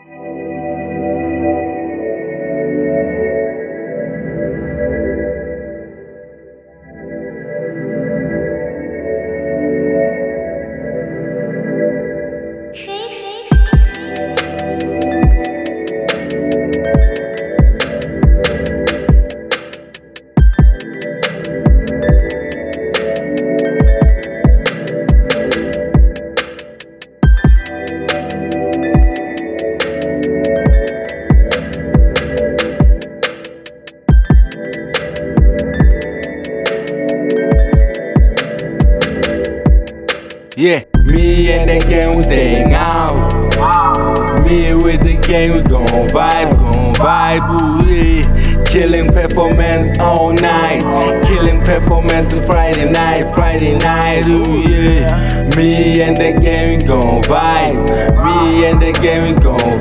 Yeah, me and the gang, we staying out. Me with the gang, we gon' vibe, ooh, yeah. Killing performance all night. Killing performance on Friday night, ooh, yeah. Me and the gang, we gon' vibe. Me and the gang, we gon'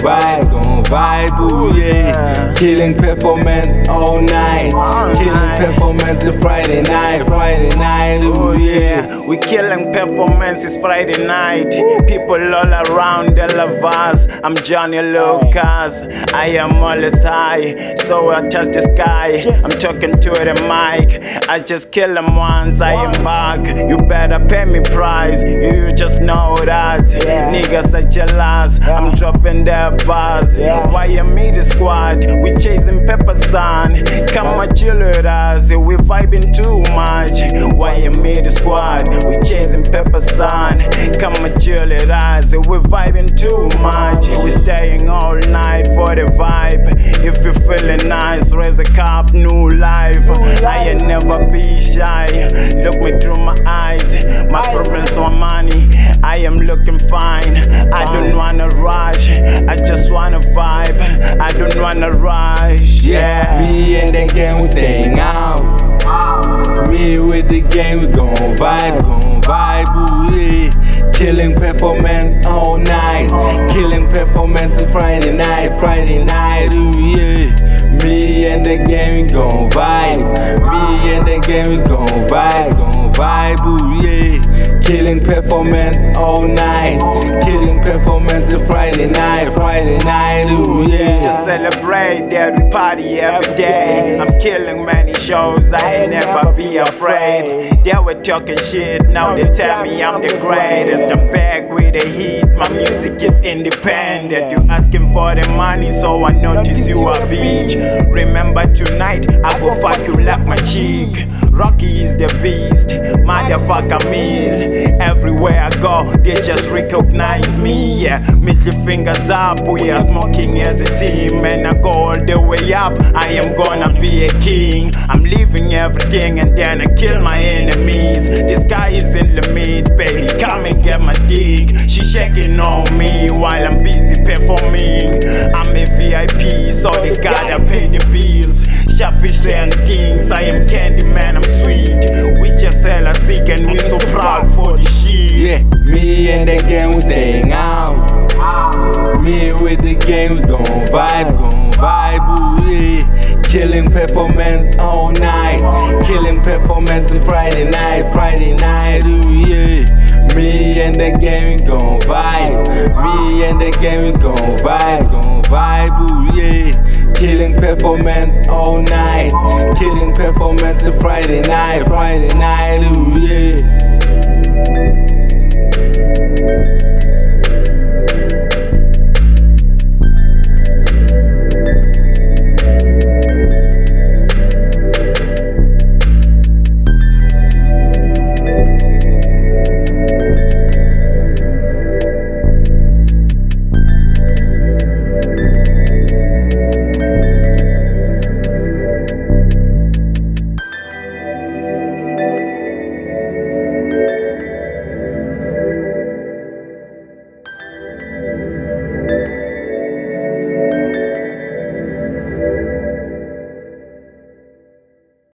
vibe, ooh, yeah. Killing performance all night. Killing performance on Friday night, ooh, yeah. We killing performance, it's Friday night. People all around, they love us. I'm Johnny Lucas, I am always high, so I touch the sky. I'm talking to the mic, I just kill them once, I am back. You better pay me price, you just know that. Niggas are jealous, I'm dropping their bars. Why am me the squad? We chasing Pepper Son. Come and chill with us, we vibing too much. Why am me the squad? We chasing Pepper Son. Come and chill with us, we vibing too much. We staying all night for the vibe. If you feeling nice, raise a cup, new life. I ain't never be shy. Look me through my eyes. My problems are money. I am looking fine. I don't wanna rush. I just wanna vibe. I don't wanna rush. Yeah. Me and the gang, we staying out. Me with the gang, we gon' vibe, ooh, yeah. Killing performance all night. Killing performance on Friday night, ooh, yeah. Me and the gang, we gon' vibe. Me and the gang, we gon' vibe, ooh, yeah. Killing performance all night. Killing performance on Friday night, ooh, yeah. Just celebrate that we party every day. I'm killing many shows, I ain't never be afraid. They were talking shit, now they tell me I'm the greatest. I'm back with the heat, my music is independent. You asking for the money, so I notice you a bitch. Remember tonight, I go fuck you like my cheek. Rocky is the beast, motherfucker meal. Everywhere I go, they just recognize me, yeah. Middle fingers up, we are smoking as a team. And I go all the way up, I am gonna be a king. I'm leaving everything and then I kill my enemies. The sky is in the mid, baby, come and get my dick. She shaking on me while I'm busy performing. I'm a VIP, so they gotta pay the bills. Shellfish and kings, I am Candyman, I'm sweet. We just sell a sick and we so proud for the shit. Yeah, me and the gang, we staying out. Me with the gang, we gon' vibe, ooh, yeah. Killing performance all night. Killing performance on Friday night, ooh, yeah. Me and the gang, we gon' vibe. Me and the gang, we gon' vibe, ooh, yeah. Killing performance all night. Killing performance on Friday night, ooh, yeah.